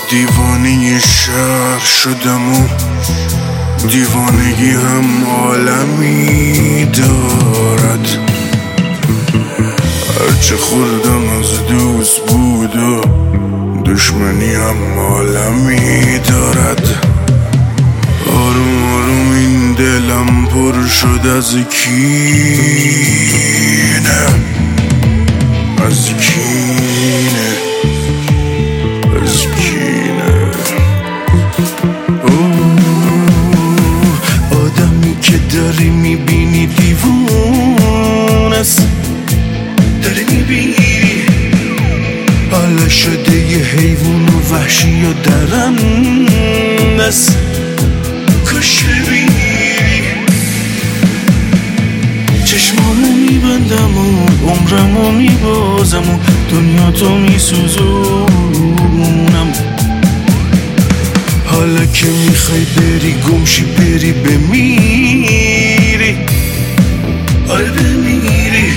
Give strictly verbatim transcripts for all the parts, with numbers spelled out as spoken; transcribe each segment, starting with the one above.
دیوانه شهر شدم و دیوانگی هم عالمی دارد. هرچه خوردم از دوست بود و دشمنی هم عالمی دارد. آروم آروم این دلم پر شد از کینه، از کینه، از کینه. آدمی که داری میبینی دیوون است، داری میبینی حالا شده یه حیوان و وحشی و درنده است. کاش ببینی چشمامو میبندم و عمرمو میبازم و دنیا تو میسوزونم. حالا که میخوای بری گمشی بری بمیری، آره بمیری.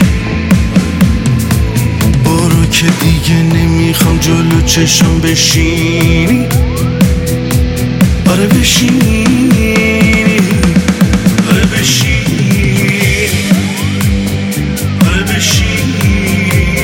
برو که دیگه نمیخوام جلو چشم بشینی، آره بشینی، آره بشینی، آره بشینی.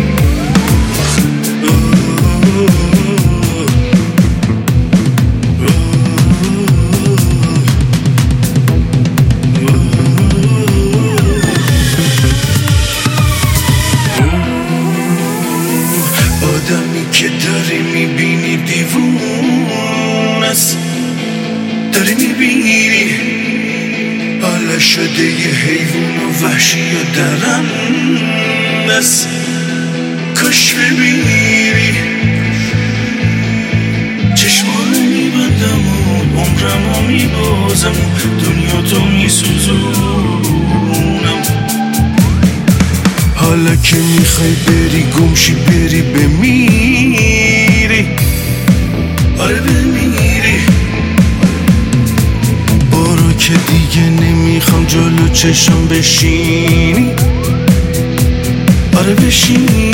آدمی که داری میبینی دیوون است، داری میبینی حالا شده یه حیوان و وحشی و درنده است. کاش ببینی چشمانو میبندم و عمرمو میبازم و دنیا تو میسوزونم. حالا که میخوای بری گمشی بری بمیری، آره بمیری. برو که دیگه نمیخوام جلو چشم بشینی، آره بشینی.